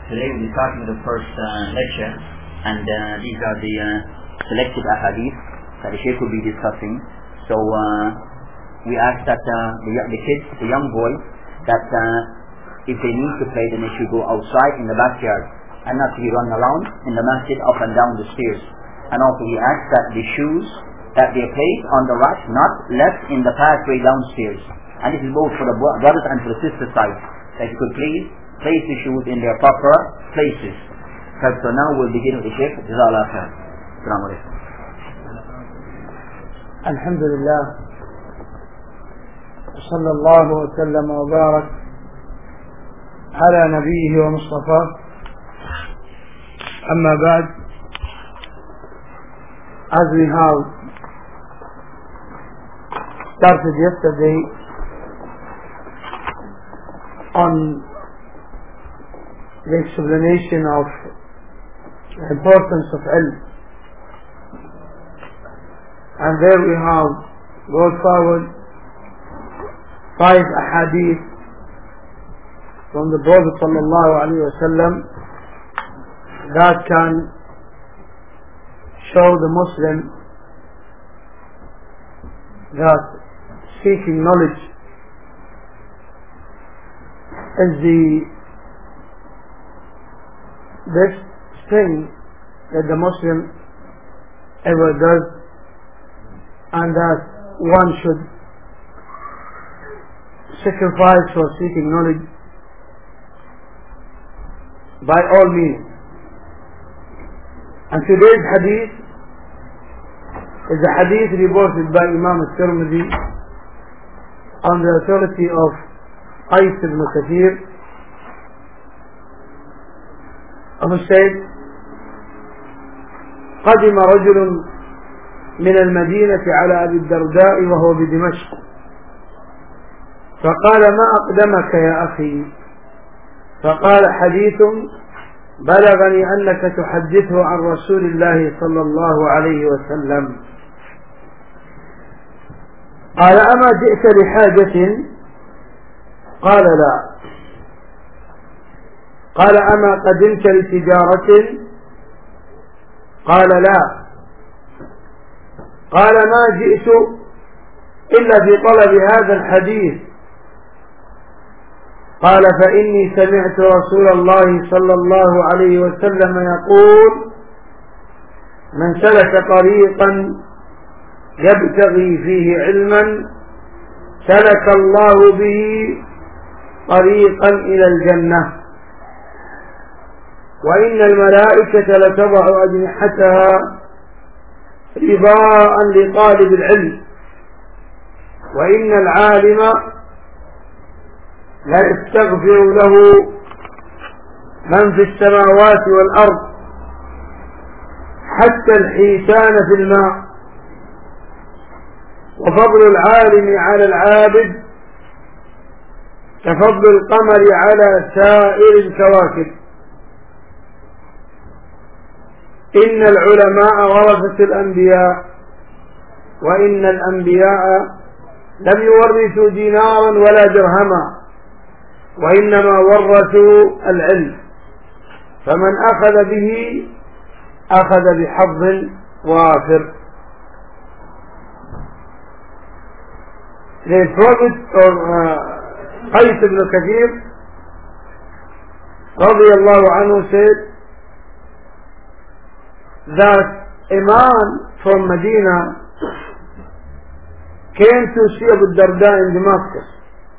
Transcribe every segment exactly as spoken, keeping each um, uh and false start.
Today we'll be starting with the first uh, lecture, and uh, these are the uh, selected ahadith that the Shaykh will be discussing. So uh, we ask that uh, the, the kids, the young boys, that uh, if they need to play, then they should go outside in the backyard and not to be running around in the masjid up and down the stairs. And also we ask that the shoes that they place on the rack not left in the pathway downstairs. And this is both for the brothers and for the sister side. That you could please place the shoes in their proper places. So now we'll begin with the Shaykh. Jazakallah khair. Assalamu alaikum. Alhamdulillah. صلى الله وسلم وبارك على نبيه ومصطفاه. أما بعد, as we have started yesterday on the explanation of the importance of ilm, and there we have brought forward five ahadith from the Prophet sallallahu alaihi wasallam that can show the Muslim that seeking knowledge is the best thing that the Muslim ever does, and that one should sacrifice for seeking knowledge by all means. And today's hadith is a hadith reported by Imam al-Tirmidhi on the authority of Qais ibn Kathir, who said, قدم رجل من المدينة على أبي الدرداء وهو بدمشق فقال ما أقدمك يا أخي؟ فقال حديث بلغني أنك تحدثه عن رسول الله صلى الله عليه وسلم. قال أما جئت لحاجة؟ قال لا. قال أما قدمت لتجارة؟ قال لا. قال ما جئت إلا في طلب هذا الحديث. قال فإني سمعت رسول الله صلى الله عليه وسلم يقول من سلك طريقا يبتغي فيه علما سلك الله به طريقا إلى الجنة وإن الملائكة لتضع أجنحتها رضاء لطالب العلم وإن العالم لا يستغفر له من في السماوات والأرض حتى الحيتان في الماء وفضل العالم على العابد كفضل القمر على سائر الكواكب إن العلماء ورثة الأنبياء وإن الأنبياء لم يورثوا دينارا ولا درهما وإنما ورثوا العلم فمن أخذ به أخذ بحظ وافر. The Prophet or uh, Qais ibn Kathir radiyallahu anhu said that a man from Medina came to see Abu Darda in Damascus.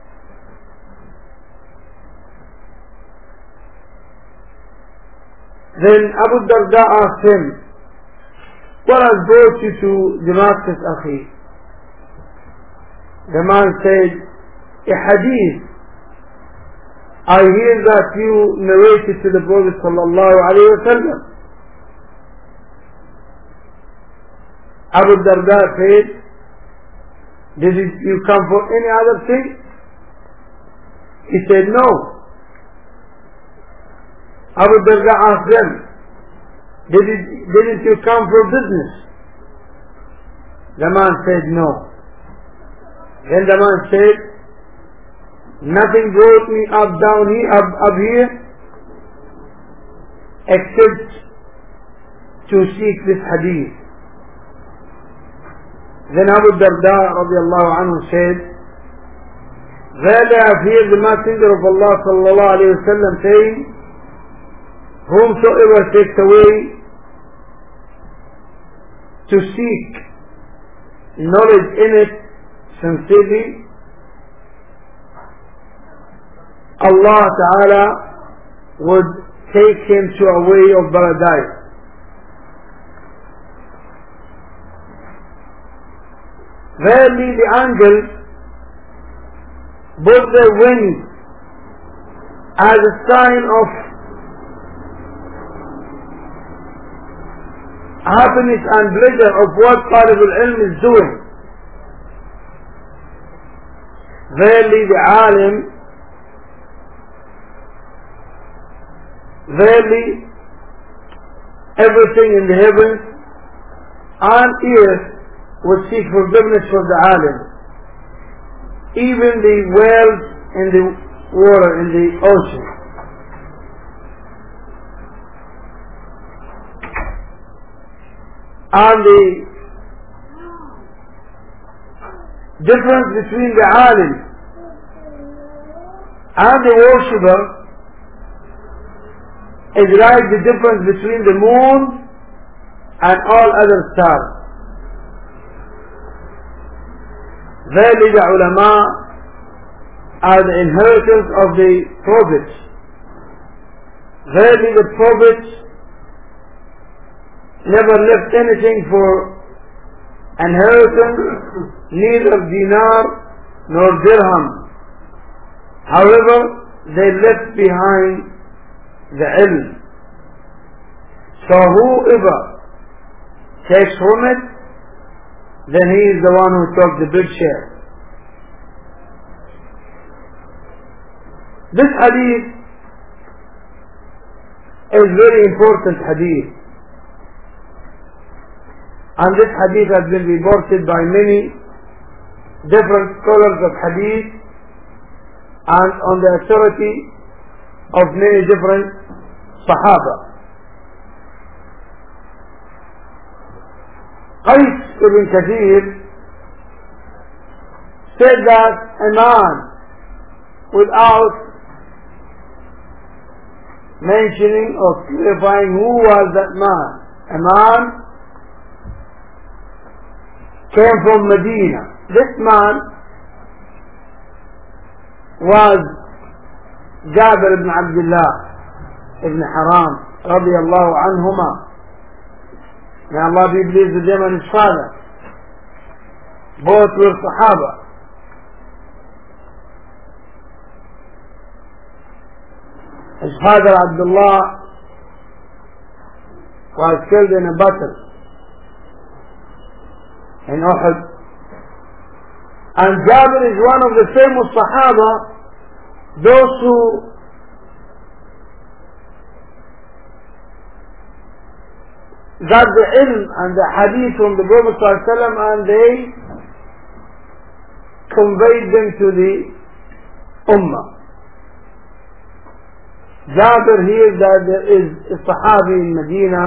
Then Abu Darda asked him, what has brought you to Damascus, Akhi? The man said, a hadith I hear that you narrated to the Prophet sallallahu alayhi wa sallam. Abu Darda said, did you come for any other thing? He said, no. Abu Darda asked them, Did it, didn't you come for business? The man said, no. Then the man said, nothing brought me up down here, up, up here except to seek this hadith. Then Abu Darda radiallahu anhu said, "Verily I have heard the Messenger of Allah sallallahu alayhi wa sallam saying, whomsoever takes away to seek knowledge in it sincerely, Allah Ta'ala would take him to a way of paradise." Verily the angels put their wings as a sign of happiness and pleasure of what Talib al-Ilm is doing. Verily the alim, verily everything in the heavens and earth would seek forgiveness for the alim. Even the whales in the water, in the ocean. And the difference between the alim and the worshipper is like the difference between the moon and all other stars. Verily the ulama are the inheritors of the prophets. Verily the prophets never left anything for inheritance, neither dinar nor dirham. However, they left behind the ilm. So whoever takes from it, then he is the one who took the big share. This hadith is very important hadith. And this hadith has been reported by many different scholars of hadith and on the authority of many different Sahaba. Qais ibn Kathir said that a man, without mentioning or clarifying who was that man, a man came from Medina. This man was Jabir ibn Abdullah ibn Haram radiyallahu anhuma. May Allah be pleased with him and his father. Both were Sahaba. His father Abdullah was killed in a battle in Uhud. And Jabir is one of the famous Sahaba, those who got the ilm and the hadith from the Prophet ﷺ, and they conveyed them to the Ummah. Jabir hears that there is a Sahabi in Medina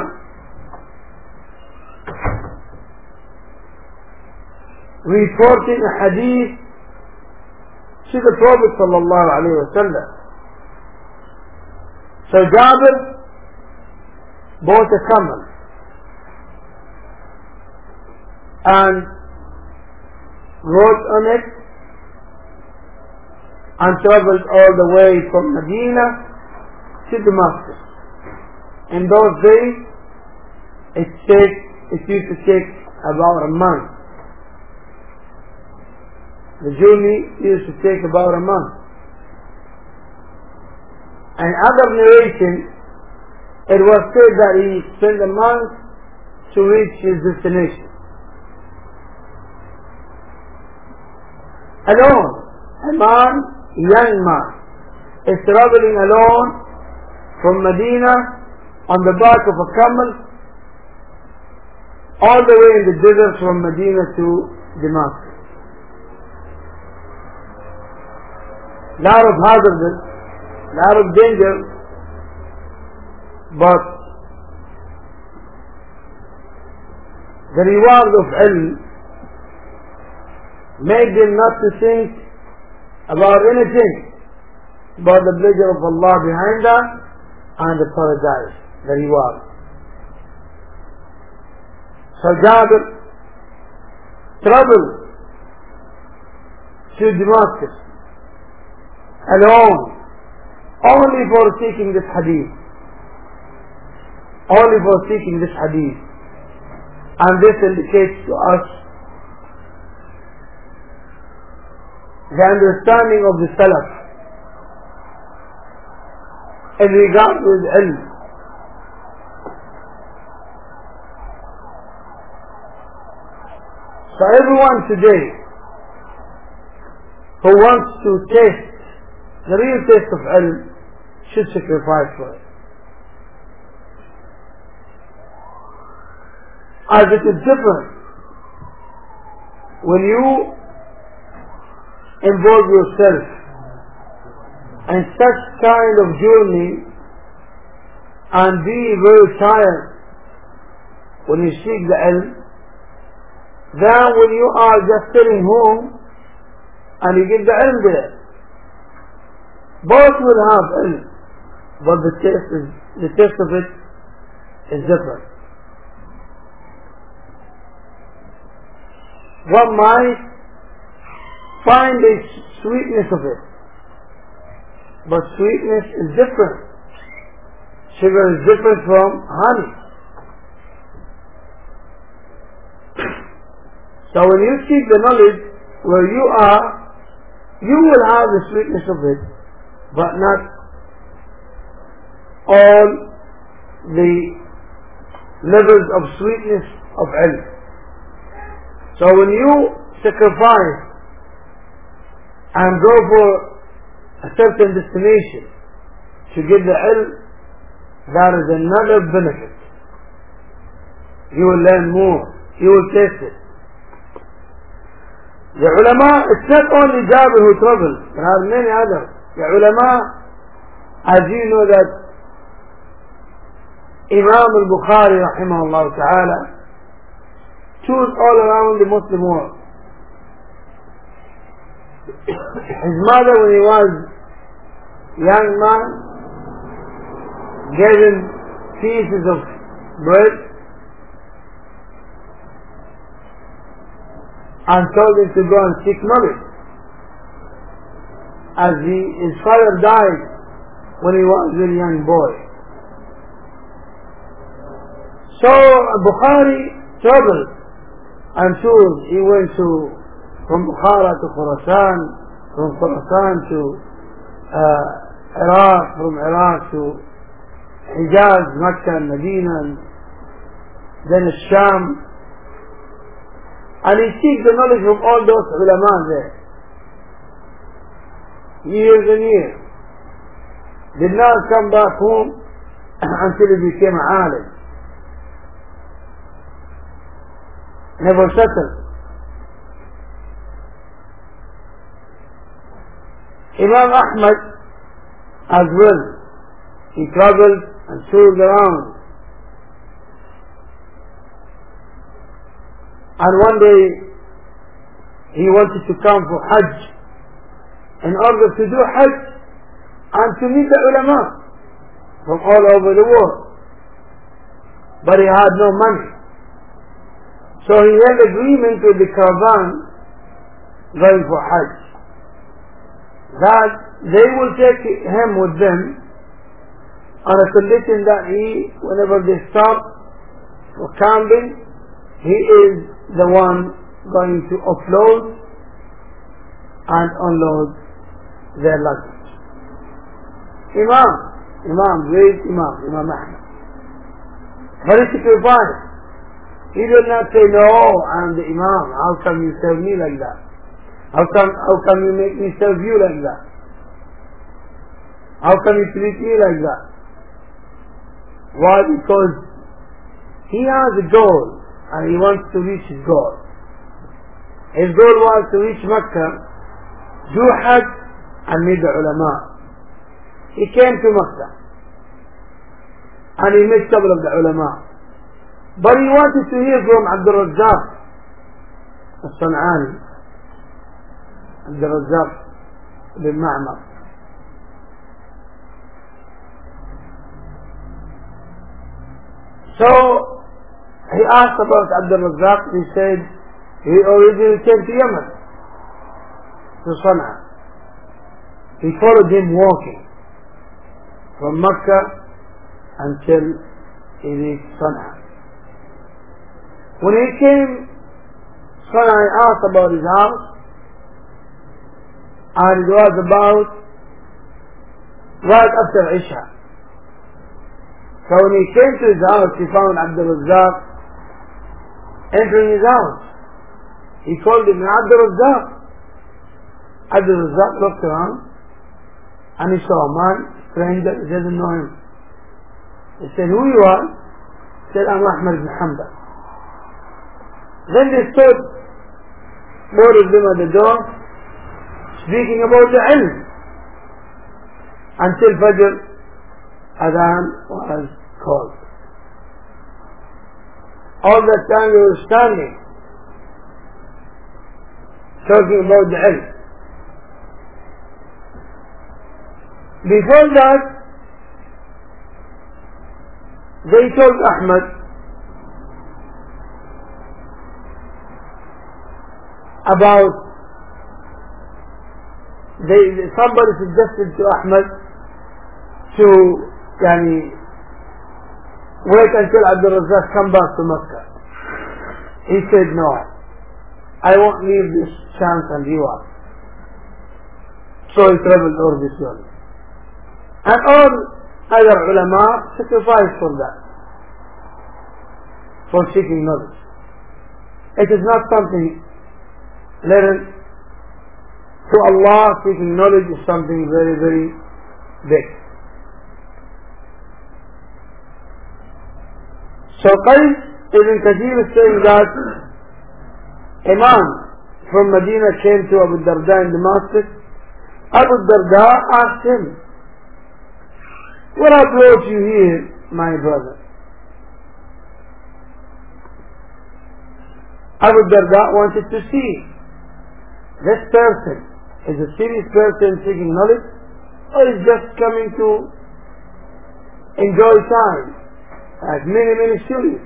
reporting a hadith to the Prophet ﷺ. So Jabir bought a camel and rode on it and traveled all the way from Medina to Damascus. In those days, it take, it used to take about a month. The journey used to take about a month. And other narration, it was said that he spent a month to reach his destination. Alone, a man, young man, is traveling alone from Medina on the back of a camel all the way in the desert from Medina to Damascus. Lot of hazards, lot of danger, but the reward of ilm made them not to think about anything but the pleasure of Allah behind that and the paradise, the reward. So Jabir traveled to Damascus alone, only for seeking this hadith. Only for seeking this hadith. And this indicates to us the understanding of the Salaf in regard with ilm. So everyone today who wants to taste the real taste of ilm should sacrifice for it. As it is different when you involve yourself in such kind of journey and be very tired when you seek the ilm, than when you are just sitting home and you get the ilm there. Both will have ilm, but the taste is, the taste of it is different. One might find the sweetness of it, but sweetness is different. Sugar is different from honey. So when you seek the knowledge where you are, you will have the sweetness of it, but not all the levels of sweetness of ilm. So when you sacrifice and go for a certain destination to get the ilm, that is another benefit. You will learn more. You will taste it. The ulama, it's not only Jabir who traveled. There are many others. The ulama, as you know that Imam al-Bukhari rahimahullah ta'ala toured all around the Muslim world. His mother, when he was a young man, gave him pieces of bread and told him to go and seek knowledge. As he, his father died when he was a very young boy. So Bukhari traveled and toured. He went to from Bukhara to Khurasan, from Khurasan to uh, Iraq, from Iraq to Hijaz, Makkah and Medina, and then Sham. And he seeks the knowledge from all those ulama there. Years and years. Did not come back home until he became a alim. Never settled. Imam Ahmad as well. He traveled and toured around. And one day he wanted to come for Hajj in order to do Hajj and to meet the ulama from all over the world. But he had no money. So he had agreement with the caravan going for Hajj that they will take him with them on a condition that he, whenever they stop for camping, he is the one going to offload and unload their luggage. Imam, Imam, great Imam, Imam Ahmad. Very sacrifice. He did not say, no, I'm the Imam, how come you serve me like that? How come, how come you make me serve you like that? How come you treat me like that? Why? Because he has a goal and he wants to reach his goal. His goal was to reach Makkah, do Hajj and meet the ulama. He came to Makkah and he met several of the ulama. But he wanted to hear from Abdul Razzaq al-San'ani, Abdul Razzaq bin Ma'mar. So he asked about Abdul Razzaq. He said he originally came to Yemen, to Sana'a. He followed him walking from Mecca until he reached Sana'a. When he came, Sana'a, he asked about his house, and it was about right after Isha. So when he came to his house, he found Abdul Razzaq entering his house. He called him Abdul Razzaq. Abdul Razzaq looked around and he saw a man, stranger, he doesn't know him. He said, "Who you are?" He said, "I'm Ahmad ibn Hanbal." Then they stood, both of them at the door, speaking about the ilm, until Fajr Adhan was called. All that time they were standing, talking about the ilm. Before that, they told Ahmad about, they, somebody suggested to Ahmad to yani, wait until Abdul Razzaq come back to Mecca. He said, "No, I won't leave this chance and you are." So he traveled over this journey. And all other ulama sacrificed for that, for seeking knowledge. It is not something little. To Allah, seeking knowledge is something very, very big. So Qais ibn Kathir is saying that a man from Medina came to Abu Darda in Damascus. Abu Darda asked him, "What brought you here, my brother?" Abu Darda wanted to see this person is a serious person seeking knowledge, or is just coming to enjoy time, as many, many students.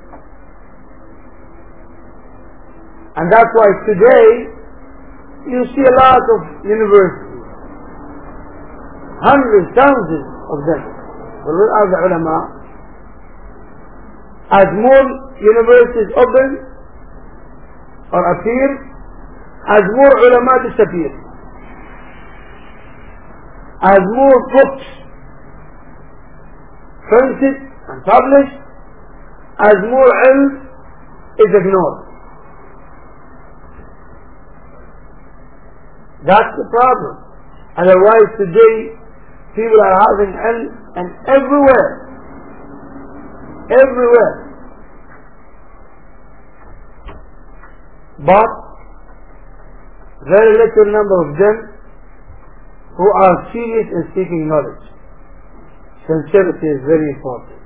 And that's why today you see a lot of universities, hundreds, thousands of them. But what are the ulama? As more universities open or appear, as more ulama disappear. As more books printed and published, as more ilm is ignored. That's the problem. Otherwise today people are having ilm and everywhere. Everywhere. But very little number of them who are serious in seeking knowledge. Sincerity is very important.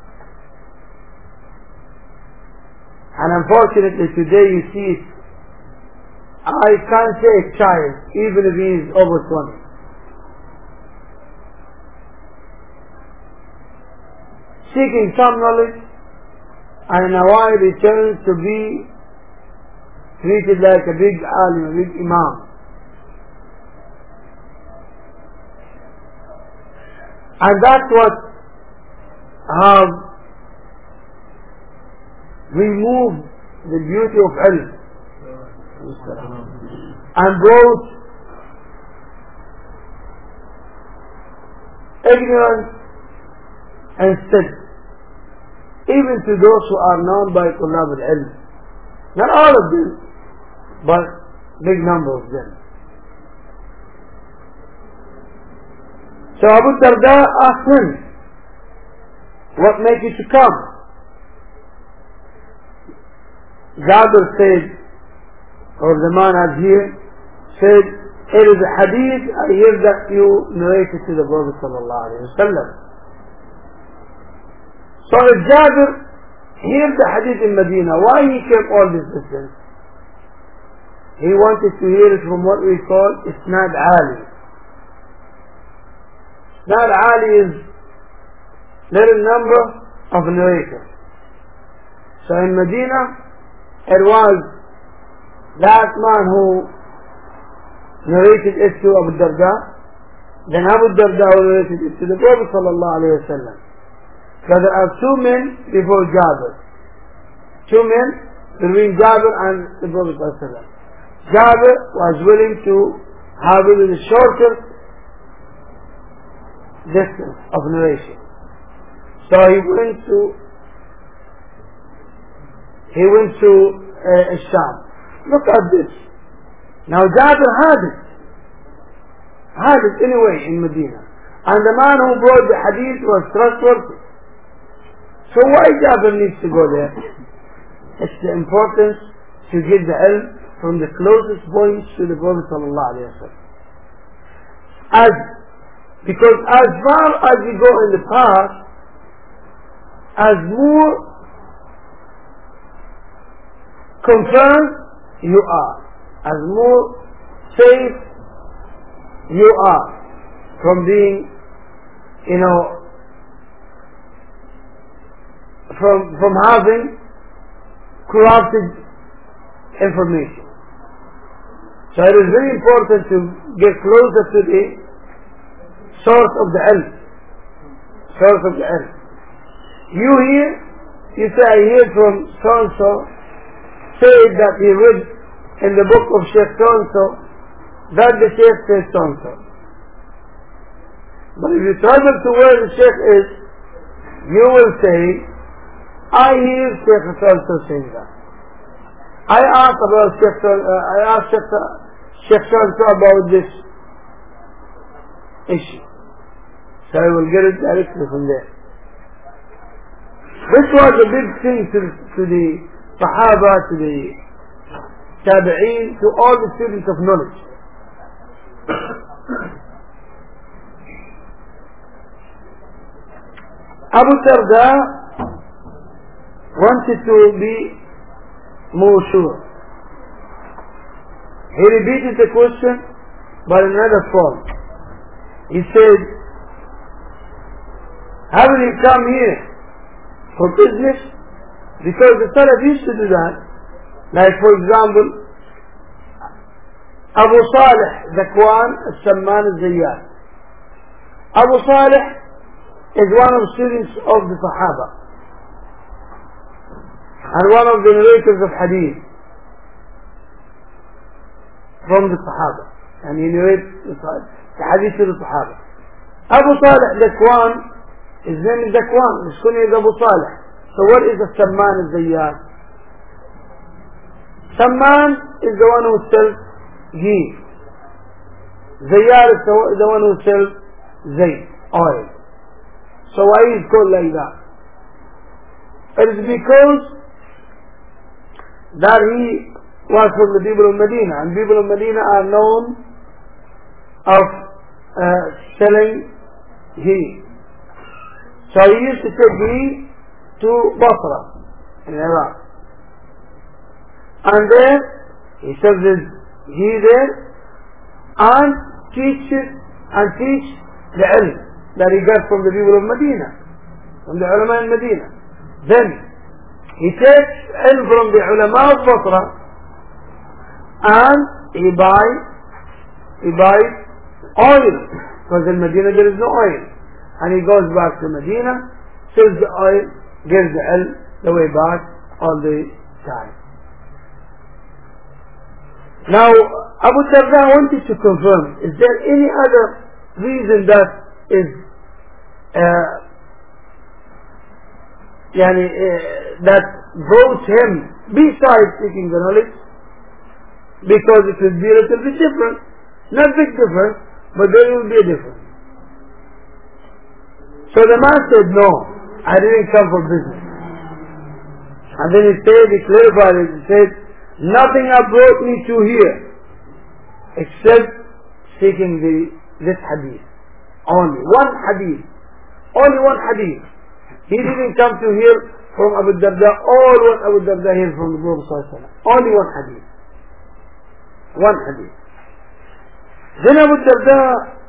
And unfortunately today you see it. I can't say a child, even if he is over twenty. Seeking some knowledge, and in a while he turns to be treated like a big alim, a big imam. And that's what have removed the beauty of ilm and brought ignorance instead, even to those who are known by Tulab al-Ilm. Not all of them, but big number of them. So Abu Darda asked him, "What made you to come?" Jabir said, or the man as here said, "It is a hadith I hear that you narrated to the Prophet sallallahu alaihi wasallam." So if Jabir hear the hadith in Medina. Why he came all this distance? He wanted to hear it from what we call Isnad Ali. Isnad Ali is little number of narrators. So in Medina, it was that man who narrated it to Abu Darda, then Abu Darda narrated it to the Prophet sallallahu alayhi wa sallam. So there are two men before Jabir. Two men between Jabir and the Prophet sallallahu alayhi wa sallam. Jabir was willing to have it in a shorter distance of narration. So he went to he went to uh, Sham. Look at this. Now Jabir had it. Had it anyway in Medina. And the man who brought the hadith was trustworthy. So why Jabir needs to go there? It's the importance to get the ilm from the closest points to the Prophet sallallahu alaihi wasallam. As because as far as you go in the past, as more confirmed you are, as more safe you are from being, you know, from from having corrupted information. So it is very important to get closer to the source of the ilm. Source of the ilm. You hear, you say, I hear from so-and-so, said that he read in the book of Sheikh so-and-so, that the Sheikh says so-and-so. But if you travel to where the Sheikh is, you will say, I hear Sheikh so-and-so saying that. I asked about Sheikh uh, I asked Sheikh, Sheikh so-and-so about this issue. So I will get it directly from there. This was a big thing to, to the Sahaba, to the Tabi'een, to all the students of knowledge. Abu Darda wanted to be more sure. He repeated the question but in another form. He said, haven't you come here for business? Because the Salaf used to do that. Like for example, Abu Salih Zakwan al-Samman al-Zayyad. Abu Salih is one of the students of the Sahaba and one of the narrators of Hadith from the Sahaba, and he narrates the Hadith to the Sahaba. Abu Salih Zakwan, his name is Zakwan, his kunya is Abu Salih. So what is the Samman al-Zayyad? Samman is the one who sells ghee. Zayyad is the one who sells zayt, oil. So why is it called like that? It is because that he was from the people of Medina, and people of Medina are known of uh, selling ghee. So he used to take ghee to Basra in Iraq, and there he sells his ghee there and teaches and teach the ilm that he got from the people of Medina, from the ulama in Medina. Then he takes ilm from the ulama of Basra and he buys he buys oil, because in Medina there is no oil, and he goes back to Medina, sells the oil, gives the ilm the way back all the time. Now Abu Darda wanted to confirm, is there any other reason that is uh, yani, uh, that brought him besides seeking the knowledge? Because it will be a little bit different, not big difference, but there will be a difference. So the man said, no, I didn't come for business. And then he said, he clarified it, he said, nothing has brought me to here except seeking the this hadith. Only one hadith. Only one hadith. He didn't come to hear from Abu Darda all what Abu Darda heard from the Prophet sallallahu alaihi wasallam. Only one hadith. One hadith. Then Abu Darda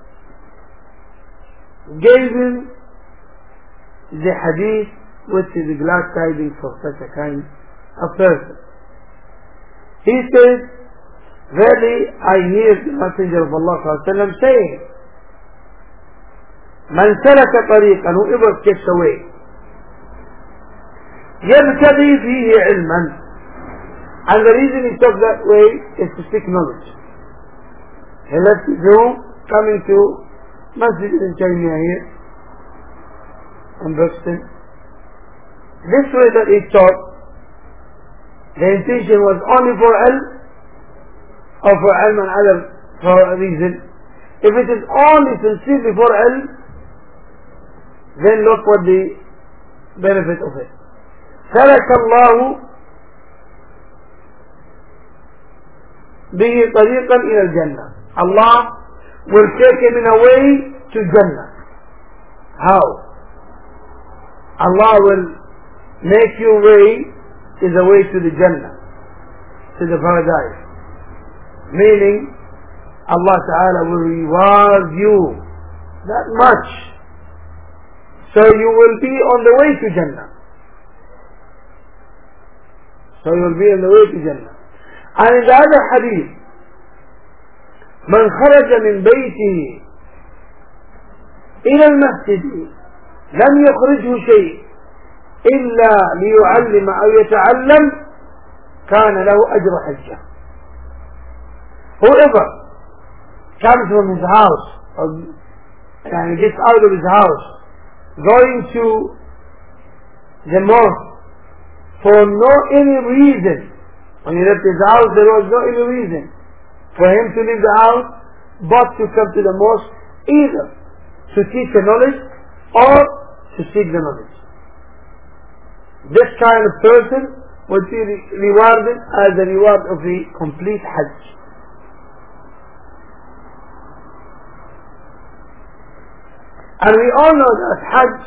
gave him the hadith which is the glad tidings for such a kind of person. He says, verily I hear the Messenger of Allah sallallahu alaihi wasallam saying, Man salaka tariqan, whoever takes away, يبتغي فيه علما, and the reason he took that way is to seek knowledge. He left his room, coming to Masjid in China here, in Brixton. This way that he taught, the intention was only for ilm, or for ilm and other for a reason. If it is only sincerely for ilm, then look what the benefit of it. سلك الله به طريقا إلى الجنة. Allah will take him in a way to Jannah. How? Allah will make your way is a way to the Jannah, to the paradise. Meaning, Allah Ta'ala will reward you that much. So you will be on the way to Jannah. So you will be on the way to Jannah. And in the other hadith, من خرج من بيته إلى المسجد لم يخرجه شيء إلا ليعلم أو يتعلم كان له أجر حجة. Whoever comes from his house, or and gets out of his house, going to the mosque for no any reason. When he left his house, there was no any reason for him to leave the house, but to come to the mosque, either to teach the knowledge or to seek the knowledge. This kind of person would be rewarded as the reward of the complete Hajj. And we all know that Hajj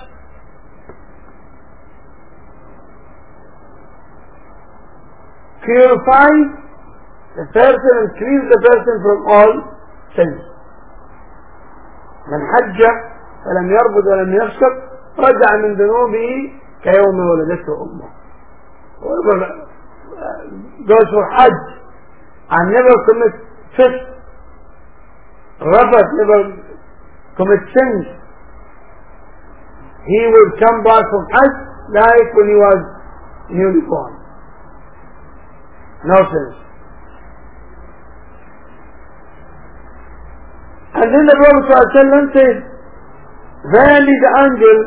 purifies the person and cleans the person from all sins. من حج فلم يربد ولم يفسق رجع من ذنوبه كيوم ولدته أمه. Whoever goes for Hajj and never commits fisk, rafath, never commits sins, he will come back from Hajj like when he was newly born. No sins. And then the Prophet ﷺ said, verily the angels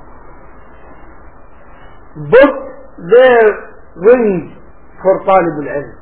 book their wings for Talib al-Ilm.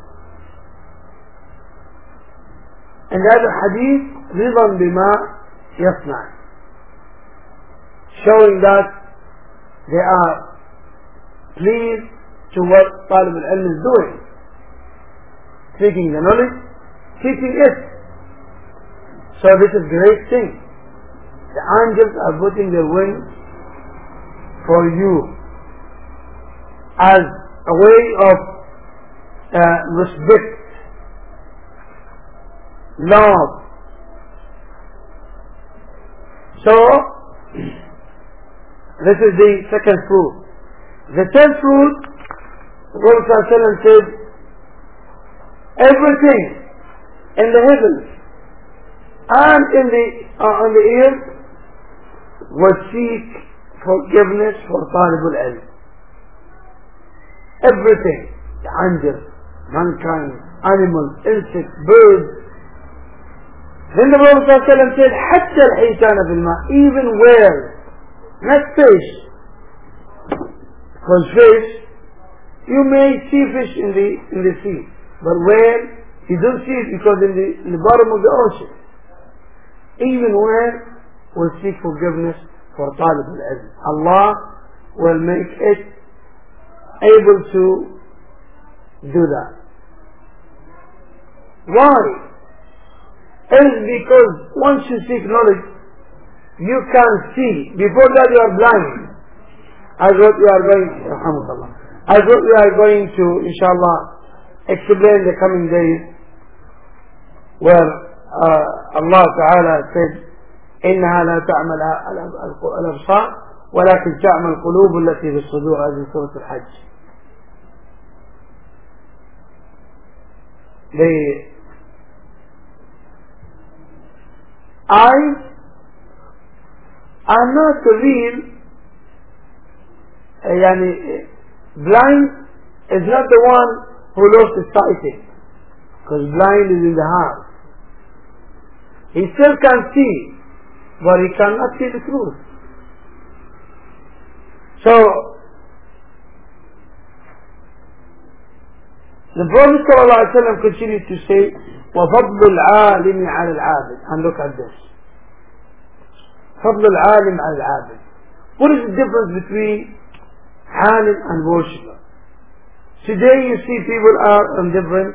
And the other hadith, رضا بما يصنع, showing that they are pleased to what Talib al-Ilm is doing, seeking the knowledge, teaching it. So this is a great thing. The angels are putting their wings for you as a way of uh, respect, love. So this is the second fruit. The third fruit, the Prophet ﷺ said, everything in the heavens and in the uh, on the earth will seek forgiveness for Talib al-Ilm. Everything, the angels, mankind, animals, insects, birds. Then the Prophet ﷺ said, حتى الحيتان في الماء, even whales, not fish. Because fish, you may see fish in the in the sea, but whale, you don't see it because in the in the bottom of the ocean. Even whale will seek forgiveness for Talib al-Ilm. Allah will make it able to do that. Why? It is because once you seek knowledge, you can see. Before that you are blind. as what we are going, as what we are going to, inshallah, explain the coming days, where uh, Allah Ta'ala said, إنها لا تعمل الأبصار ولكن تعمل القلوب التي في الصدور. هذه سورة الحج. The eyes are not real. يعني blind is not the one who lost his sight, because blind is in the heart. He still can see, but he cannot see the truth. So the Prophet ﷺ continued to say, وَفَضْلُ الْعَالِمِ عَلَى الْعَابِدِ. And look at this. فَضْلُ الْعَالِمِ عَلى الْعَابِدِ. What is the difference between alim and worshipper? Today you see people are on different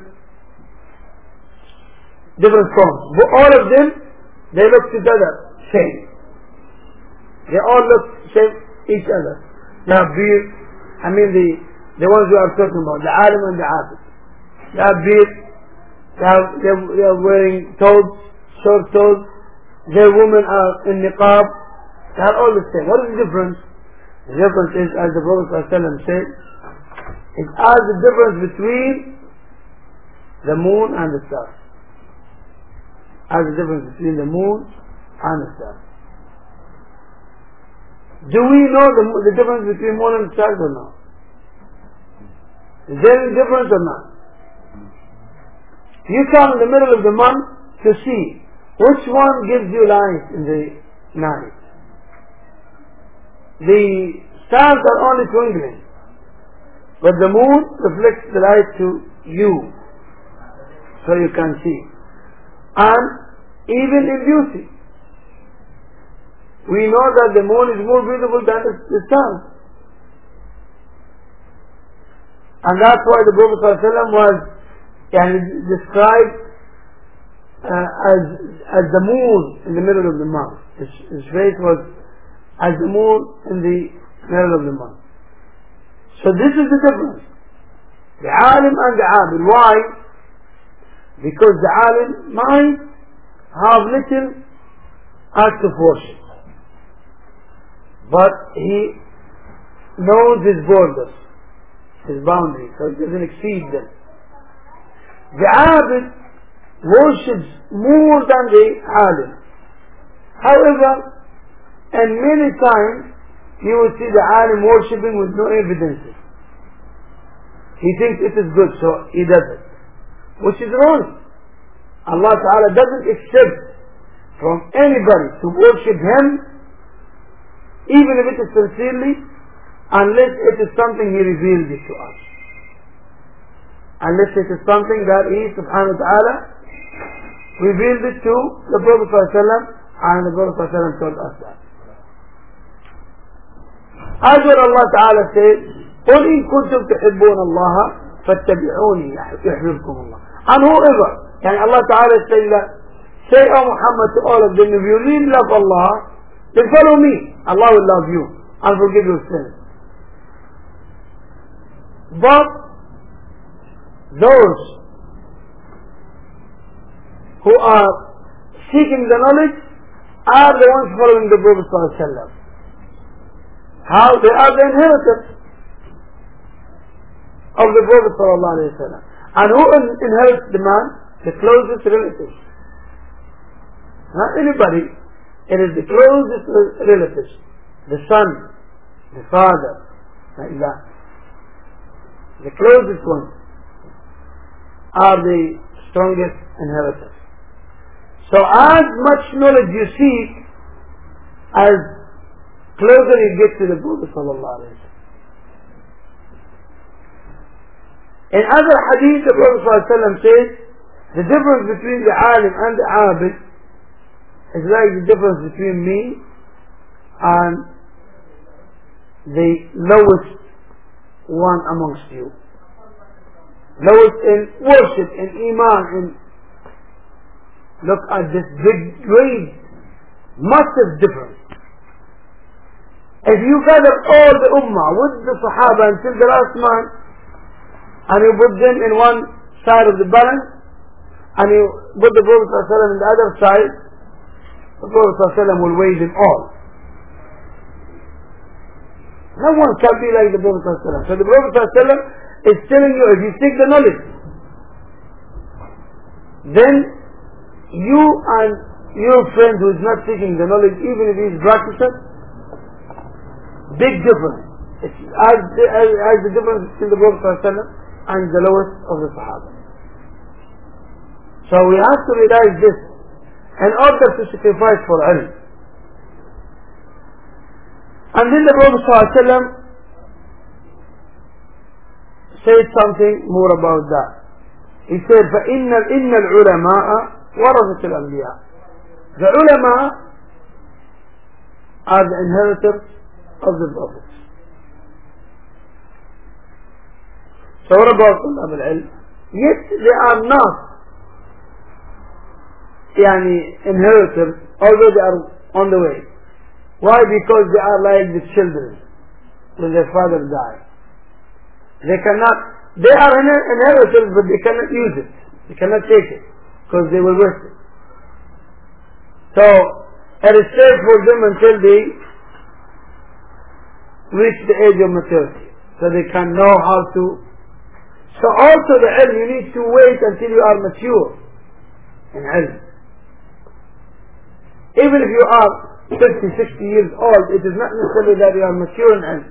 different forms. But all of them, they look together, same. They all look same each other. They have beard. I mean the the ones we are talking about, the alim and the abid. They have beard. They, have, they, they are wearing toes, short toes. Their women are in niqab. They are all the same. What is the difference? The difference is, as the Prophet ﷺ said, it's as the difference between the moon and the stars. As the difference between the moon and the stars. Do we know the, the difference between moon and stars or not? Is there any difference or not? You come in the middle of the month to see which one gives you light in the night. The stars are only twinkling, but the moon reflects the light to you, so you can see. And even in beauty, we know that the moon is more beautiful than the stars. And that's why the Prophet ﷺ was yani, described uh, as as the moon in the middle of the month. His, his face was as the moon in the middle of the month. So this is the difference. The alim and the abid. Why? Because the alim might have little act of worship, but he knows his borders, his boundaries, so he doesn't exceed them. The abid worships more than the alim. However, and many times you will see the alim worshipping with no evidences. He thinks it is good, so he does it, which is wrong. Allah Ta'ala doesn't accept from anybody to worship Him, even if it is sincerely, unless it is something He revealed it to us. Unless it is something that He Subhanahu wa Ta'ala revealed it to the Prophet ﷺ, and the Prophet ﷺ told us that. As what Allah Ta'ala said, قُلْ إِن كُنْتُمْ تُحِبُّونَ اللَّهَ فَاتَّبِعُونِي يُحْبِبْكُمُ اللَّهُ. And whoever, and Allah Ta'ala is saying that, say, O Muhammad, to all of them, if you really love Allah, then follow me. Allah will love you and forgive your sins. But those who are seeking the knowledge are the ones following the Prophet ﷺ. How? They are the inheritors of the Prophet ﷺ. And who inherits the man? The closest relatives. Not anybody. It is the closest relatives. The son, the father, like that. The closest ones are the strongest inheritors. So as much knowledge you seek, as closer you get to the Prophet sallallahu alaihi wasallam. In other hadith, the Prophet sallallahu alaihi wasallam says, the difference between the alim and the abid is like the difference between me and the lowest one amongst you. Lowest in worship, in iman, in look at this big, great, massive difference. If you gather all the ummah with the Sahaba until the last man, and you put them in one side of the balance, and you put the Prophet ﷺ in the other side, the Prophet ﷺ will weigh them all. No one can be like the Prophet ﷺ. So the Prophet ﷺ is telling you, if you seek the knowledge, then you and your friend who is not seeking the knowledge, even if he is practicing, big difference. It's as, as, as the difference between the Prophet ﷺ and the lowest of the Sahaba. So we have to realize this in order to sacrifice for ilm. And then the Prophet ﷺ said something more about that. He said, فَإِنَّ إِنَّ الْعُلَمَاءَ وَرَثَةُ الْأَنْبِيَاءِ. The ulama are the inheritors of the prophets. So what about طلاب العلم? Yet they are not يعني inheritors, although they are on the way. Why? Because they are like the children when their father died. They cannot, they are inheritors, but they cannot use it. They cannot take it because they will waste it. So it is safe for them until they reach the age of maturity, so they can know how to. So also the ilm, you need to wait until you are mature in ilm. Even if you are fifty, sixty years old, it is not necessarily that you are mature in ilm.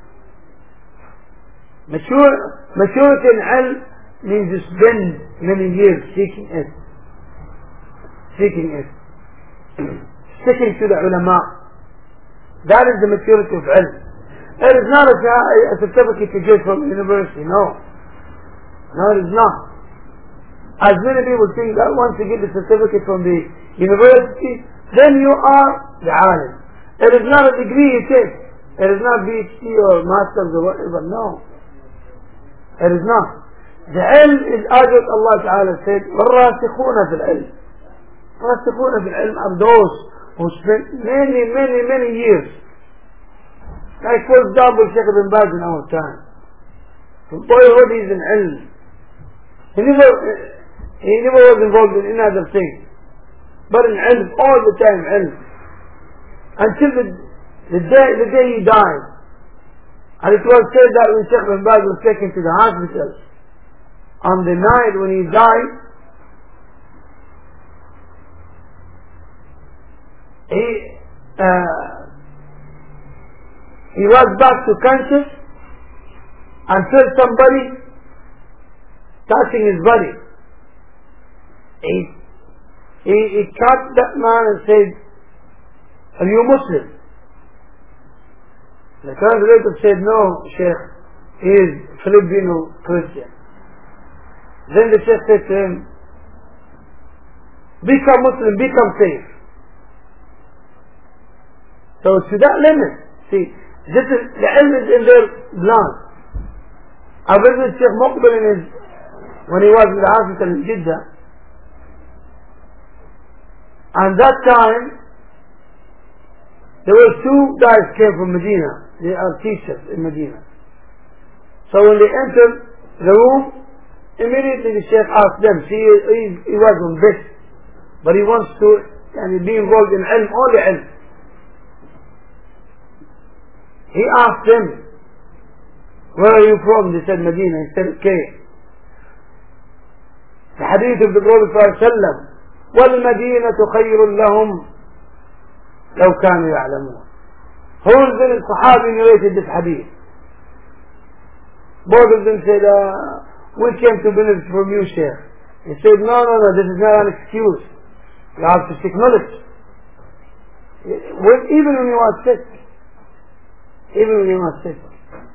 Mature, maturity in ilm means you spend many years seeking it. Seeking it. Sticking to the ulama. That is the maturity of ilm. It is not a, a certificate you get from university, no. No, it is not. As many people think that once you get the certificate from the university, then you are the alim. It is not a degree you take. It is not PhD or masters or whatever, no. It is not. The ilm is as Allah Ta'ala said, وَالرَّاسِخُونَ فِي الْعِلْمِ. الرَّاسِخُونَ فِي الْعِلْمِ are those who spent many, many, many years. Like for example, Shaykh ibn Baz in our time. From boyhood he is in ilm. He never, he never was involved in any other thing. But in ilm, all the time ilm. Until the, the day the day he died. And it was said that when Shaykh ibn Baz was taken to the hospital, on the night when he died, he uh, he was back to conscious and felt somebody touching his body. He, he, he cut that man and said, "Are you Muslim?" The translator said, "No, Sheikh, he is Filipino Christian." Then the Sheikh said to him, "Become Muslim, become safe." So to that limit, see, this is, the ilm is in their blood. I visited Sheikh Muqbil in his, when he was in the hospital in Jeddah. And that time, there were two guys came from Medina. They are teachers in Medina. So when they entered the room, immediately the Sheikh asked them, see, he, he was on this, but he wants to and be involved in ilm, only ilm. He asked them, "Where are you from?" They said, "Medina." He said, "Okay." The hadith of the Prophet ﷺ, وَالْمَدِينَةُ خَيْرٌ لَهُمْ لَوْ كَانُوا يَعْلَمُونَ. Who is the Sahabi narrated this hadith? Both of them said, uh, "We came to benefit from you, Sheikh." He said, "No, no, no, this is not an excuse. You have to seek knowledge." Even when you are sick. Even when you are sick.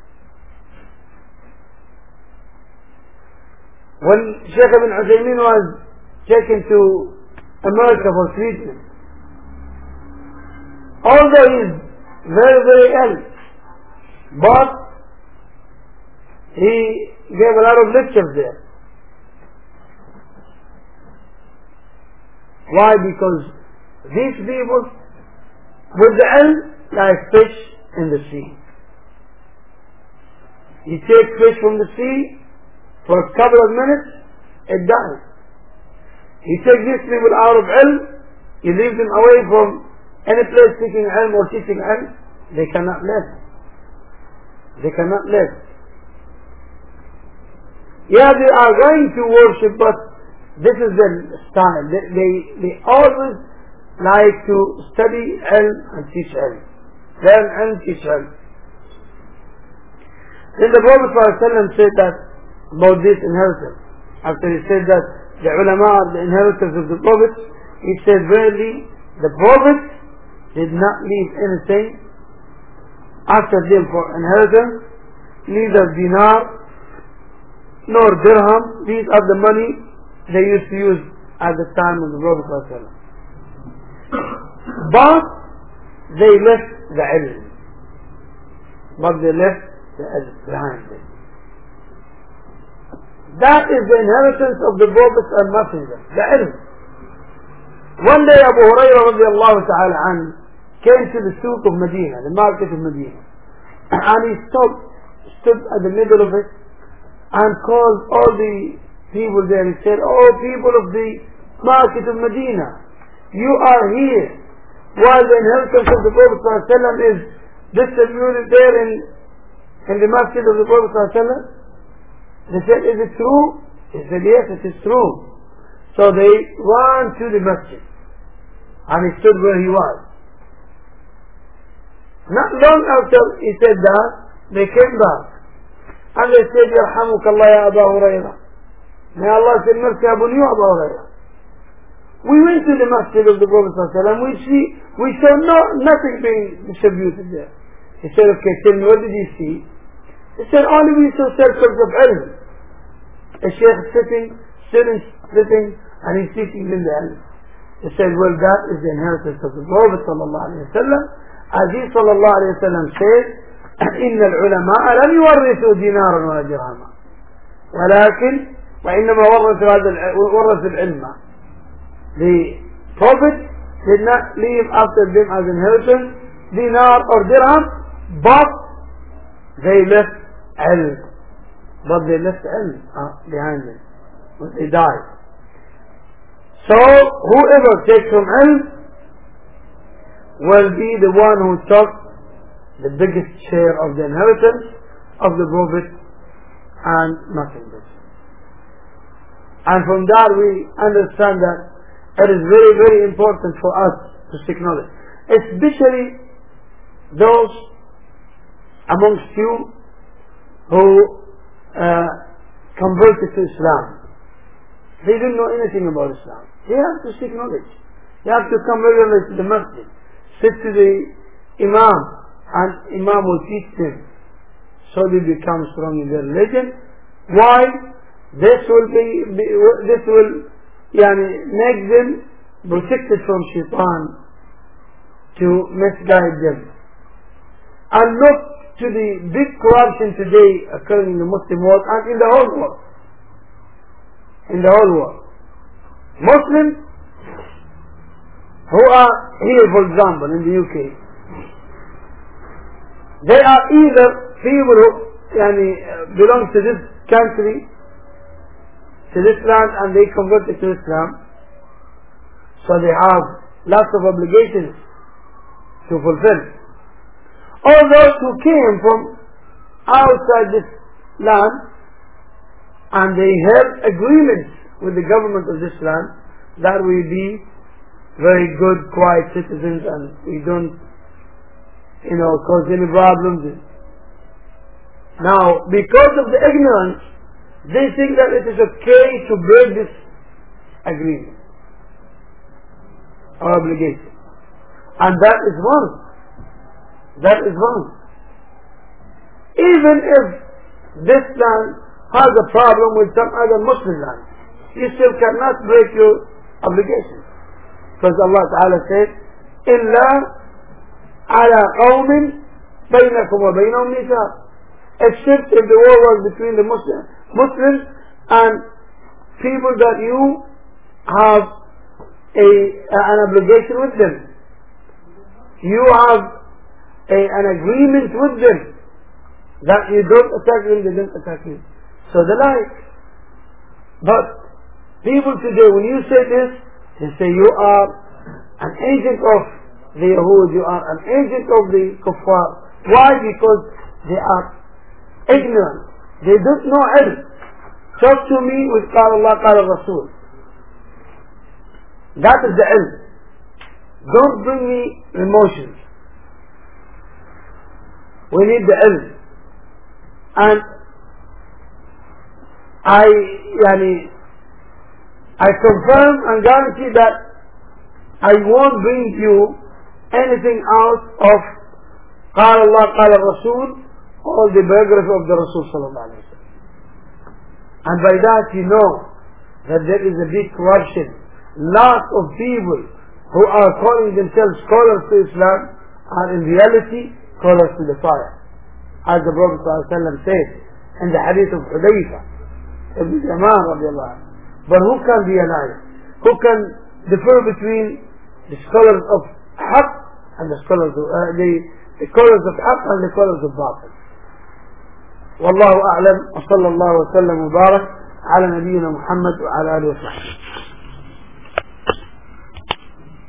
When Shaykh ibn Uthaymeen was taken to America for treatment, although he is very, very ill, but he gave a lot of lectures there. Why? Because these people with the ilm, like fish in the sea. You take fish from the sea, for a couple of minutes, it dies. You take these people out of ilm, you leave them away from any place seeking ilm or teaching ilm, they cannot live. They cannot live. Yeah, they are going to worship, but this is their style. They, they, they always like to study ilm and teach ilm. Learn ilm, teach ilm. Then the Prophet ﷺ said that about this inheritance. After he said that the ulama are the inheritors of the Prophet, he said, verily, the Prophet did not leave anything after them for inheritance, neither dinar nor dirham. These are the money they used to use at the time of the Prophet ﷺ. But they left the ilm. But they left the ilm behind them. That is the inheritance of the prophets and messengers, the ilm. One day Abu Hurairah radiallahu ta'ala anhu came to the souk of Medina, the market of Medina, and he stopped, stood at the middle of it and called all the people there. He said, "Oh, people of the market of Medina, you are here while the inheritance of the Prophet ﷺ is distributed there in, in the masjid of the Prophet ﷺ." They said, "Is it true?" He said, "Yes, it is true." So they ran to the masjid and he stood where he was. Not long after he said that, they came back and they said, "Yarhamuka Allah ya Abu Hurairah. May Allah send mercy upon you, Abu Hurairah. We went to the masjid of the Prophet ﷺ. We see, we saw no, nothing being distributed there." He said, "Okay, tell me, what did you see?" He said, "Only we saw circles of ilm. A sheikh sitting, students sitting, and he's teaching them the ilm." He said, "Well, that is the inheritance of the Prophet sallallahu alaihi wasallam. As he sallallahu alaihi wasallam said, إن العلماء لم يورثوا دينارا ولا درهما ولكن وإنما ورثوا هذا ورثوا العلم." The Prophet did not leave after them as inheritance dinar or dirham, but they left ilm. But they left ilm uh, behind them when they died. So whoever takes from ilm will be the one who took the biggest share of the inheritance of the Prophet and messengers. And from that we understand that it is very, very important for us to seek knowledge, especially those amongst you who uh, converted to Islam. They don't know anything about Islam. They have to seek knowledge. They have to come regularly to the masjid, sit to the Imam, and Imam will teach them, so they become strong in their religion. Why? This will be, be this will yani, make them protected from shaitan to misguide them. And look to the big corruption today occurring in the Muslim world and in the whole world. In the whole world. Muslims who are here, for example, in the U K, they are either people who yani, belong to this country, to this land, and they converted to Islam, so they have lots of obligations to fulfill. All those who came from outside this land and they have agreements with the government of this land that we be very good, quiet citizens and we don't, you know, cause any problems. Now, because of the ignorance, they think that it is okay to break this agreement or obligation. And that is wrong. That is wrong. Even if this land has a problem with some other Muslim land, you still cannot break your obligation. Because Allah Ta'ala said, إِلَّا عَلَى قَوْمٍ بَيْنَكُمْ وَبَيْنَهُمْ مِيثَاقٌ. Except if the war was between the Muslims, Muslims and people that you have a, an obligation with them. You have a, an agreement with them that you don't attack them, they don't attack you. So the like. But people today, when you say this, they say you are an agent of the Yahud, you are an agent of the Kuffar. Why? Because they are ignorant. They don't know ilm. Talk to me with Qala Allah, Qala Rasul. That is the ilm. Don't bring me emotions. We need the ilm. And I, yani, I confirm and guarantee that I won't bring you anything out of Qala Allah, Qala Rasul, or the biography of the Rasul sallallahu alayhi wa sallam. And by that you know that there is a big corruption. Lots of people who are calling themselves scholars to Islam are in reality scholars to the fire. As the Prophet sallallahu alayhi wa sallam said in the hadith of Hudayfa ibn Yaman radiallahu anhu. But who can be an ayah? Who can differ between the scholars of Haqq and the scholars of uh, the, the scholars of Haqq and the scholars of Batil? والله أعلم وصلى الله وسلم وبارك على نبينا محمد وعلى آله وصحبه.